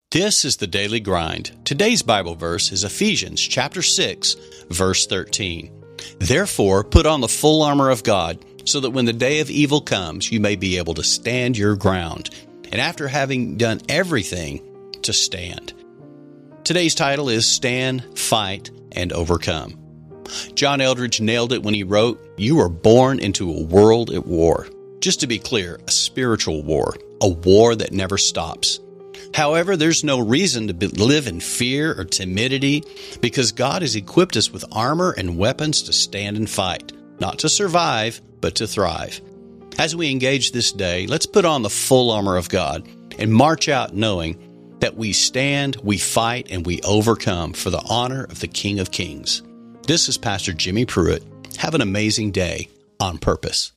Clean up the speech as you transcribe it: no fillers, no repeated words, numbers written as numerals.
This is the Daily Grind. Today's Bible verse is Ephesians chapter 6, verse 13. Therefore, put on the full armor of God, so that when the day of evil comes, you may be able to stand your ground, and after having done everything, to stand. Today's title is Stand, Fight, and Overcome. John Eldredge nailed it when he wrote, "You were born into a world at war." Just to be clear, a spiritual war, a war that never stops. However, there's no reason to live in fear or timidity because God has equipped us with armor and weapons to stand and fight, not to survive, but to thrive. As we engage this day, let's put on the full armor of God and march out knowing that we stand, we fight, and we overcome for the honor of the King of Kings. This is Pastor Jimmy Pruitt. Have an amazing day on purpose.